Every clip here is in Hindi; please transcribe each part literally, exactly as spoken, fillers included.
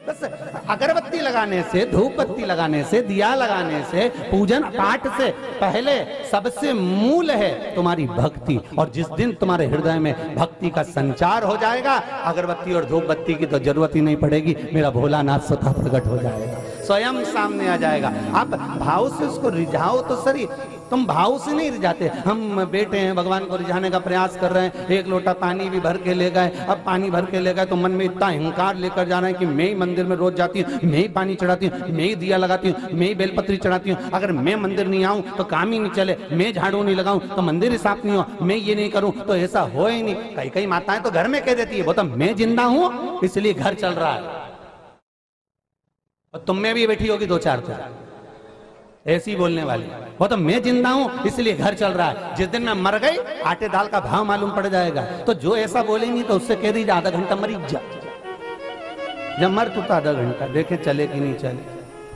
बस अगरबत्ती लगाने से, धूप बत्ती लगाने से, दिया लगाने से, पूजन पाठ से पहले सबसे मूल है तुम्हारी भक्ति। और जिस दिन तुम्हारे हृदय में भक्ति का संचार हो जाएगा, अगरबत्ती और धूप बत्ती की तो जरूरत ही नहीं पड़ेगी, मेरा भोलानाथ स्वतः प्रकट हो जाएगा, स्वयं सामने आ जाएगा। आप भाव से उसको रिझाओ तो सही, तुम भाव से नहीं रिझाते। हम बेटे हैं, भगवान को रिझाने का प्रयास कर रहे हैं, एक लोटा पानी भी भर के ले गए, अब पानी भर के ले गए तो मन में इतना अहंकार लेकर जा रहे हैं कि मैं ही मंदिर में रोज जाती हूँ, मैं ही पानी चढ़ाती हूँ, मैं ही दिया लगाती हूँ, मैं ही बेलपत्री चढ़ाती हूँ, अगर मैं मंदिर नहीं आऊं तो काम ही नहीं चले, मैं झाड़ू नहीं लगाऊं तो मंदिर ही साफ नहीं हो, मैं ये नहीं करूं तो ऐसा हो ही नहीं। कई कई माताएं तो घर में कह देती है, वो तो मैं जिंदा हूं इसलिए घर चल रहा है, और तुम में भी बैठी होगी दो चार तो ऐसी बोलने वाली, वो तो मैं जिंदा हूं इसलिए घर चल रहा है, जिस दिन मैं मर गई आटे दाल का भाव मालूम पड़ जाएगा। तो जो ऐसा बोलेंगी तो उससे कह दीजिए आधा घंटा मरीज जा, जब मर तू तो आधा घंटा देखे चले कि नहीं चले।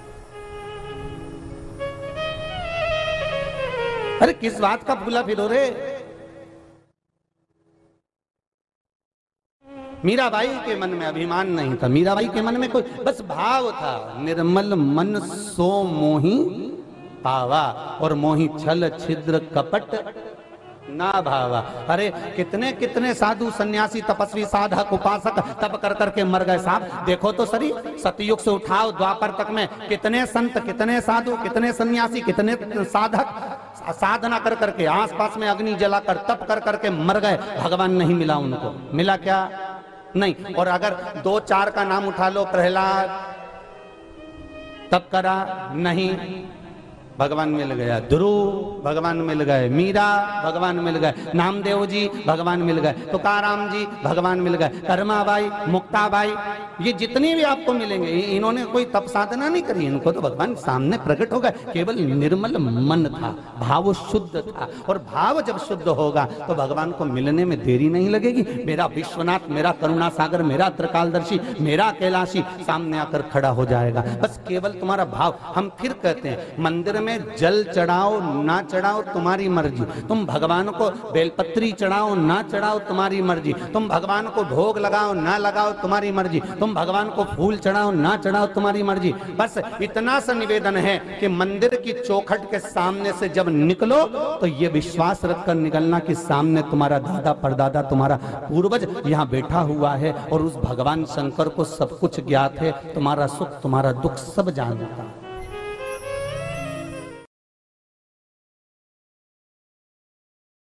अरे किस बात का फूला फिरो रे। मीराबाई के मन में अभिमान नहीं था, मीराबाई के मन में कोई बस भाव था, निर्मल मन सो मोही पावा, और मोही छल छिद्र कपट ना भावा। अरे कितने कितने साधु सन्यासी तपस्वी साधक उपासक तप कर करके मर गए साहब, देखो तो सही, सतयुग से उठाओ द्वापर तक में कितने संत, कितने साधु, कितने सन्यासी, कितने साधक साधना कर करके आसपास में अग्नि जलाकर तप कर करके मर गए, भगवान नहीं मिला उनको। मिला क्या? नहीं। और अगर दो चार का नाम उठा लो, प्रहलाद तप करा, नहीं, भगवान मिल गया। ध्रुव भगवान मिल गए, मीरा भगवान मिल गए, नामदेव जी भगवान मिल गए, तुकाराम जी भगवान मिल गए, कर्माबाई, मुक्ताबाई, ये जितने भी आपको मिलेंगे इन्होंने कोई तप साधना नहीं करी, इनको तो भगवान सामने प्रकट हो गए, केवल निर्मल मन था, भाव शुद्ध था। और भाव जब शुद्ध होगा तो भगवान को मिलने में देरी नहीं लगेगी। मेरा विश्वनाथ, मेरा करुणा सागर, मेरा त्रिकालदर्शी, मेरा कैलाशी सामने आकर खड़ा हो जाएगा। बस केवल तुम्हारा भाव। हम फिर कहते हैं मंदिर में जल चढ़ाओ ना चढ़ाओ तुम्हारी मर्जी, तुम भगवान को बेलपत्री चढ़ाओ ना चढ़ाओ तुम्हारी मर्जी, तुम भगवान को भोग लगाओ ना लगाओ तुम्हारी मर्जी, तुम भगवान को फूल चढ़ाओ ना चढ़ाओ तुम्हारी मर्जी। बस इतना सा निवेदन है कि मंदिर की चौखट के सामने से जब निकलो तो ये विश्वास रखकर निकलना कि सामने तुम्हारा दादा परदादा, तुम्हारा पूर्वज यहाँ बैठा हुआ है और उस भगवान शंकर को सब कुछ ज्ञात है, तुम्हारा सुख तुम्हारा दुख सब जानता है।